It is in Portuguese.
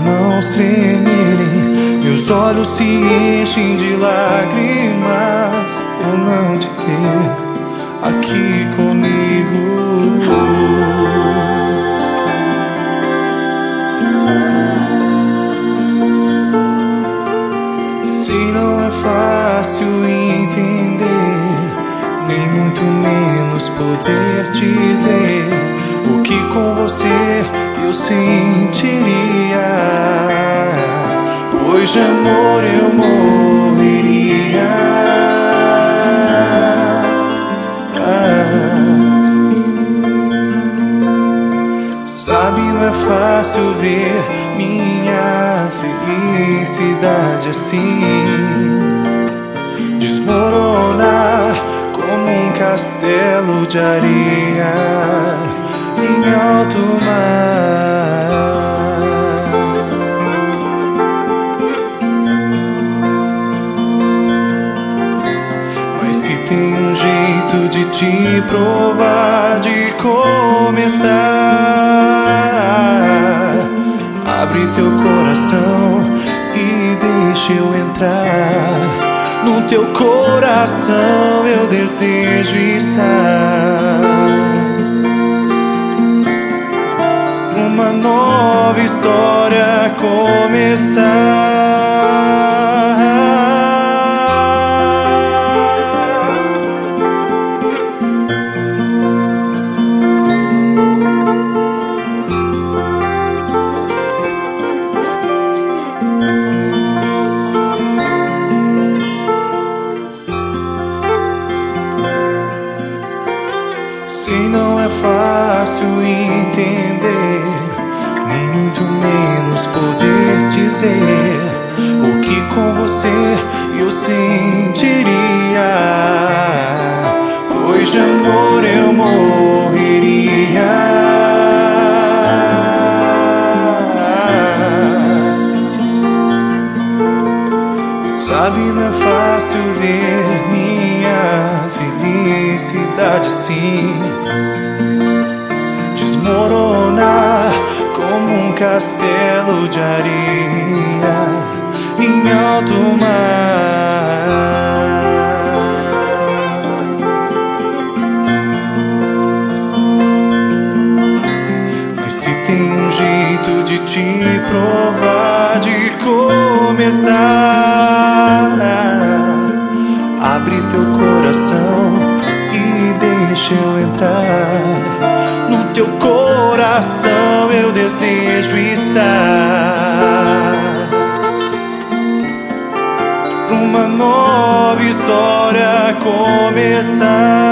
mãos tremerem, meus olhos se enchem de lágrimas por não te ter aqui comigo. Sei, não é fácil entender, nem muito menos poder dizer o que com você eu sentiria, pois de amor eu morreria. Sabe, não é fácil ver minha felicidade assim desmoronar como um castelo de areia em alto mar. Mas se tem um jeito de te provar, de começar, abre teu coração e deixa eu entrar. No teu coração eu desejo estar. Uma nova história começar. Sei, não é fácil entender, nem muito menos poder dizer o que com você eu sentiria, pois de amor eu morreria. Sabe, não é fácil ver minha felicidade assim desmoronar como um castelo de areia em alto mar. Mas se tem um jeito de te provar, de começar, abre teu coração e deixa eu entrar. No teu coração eu desejo estar. Uma nova história começar.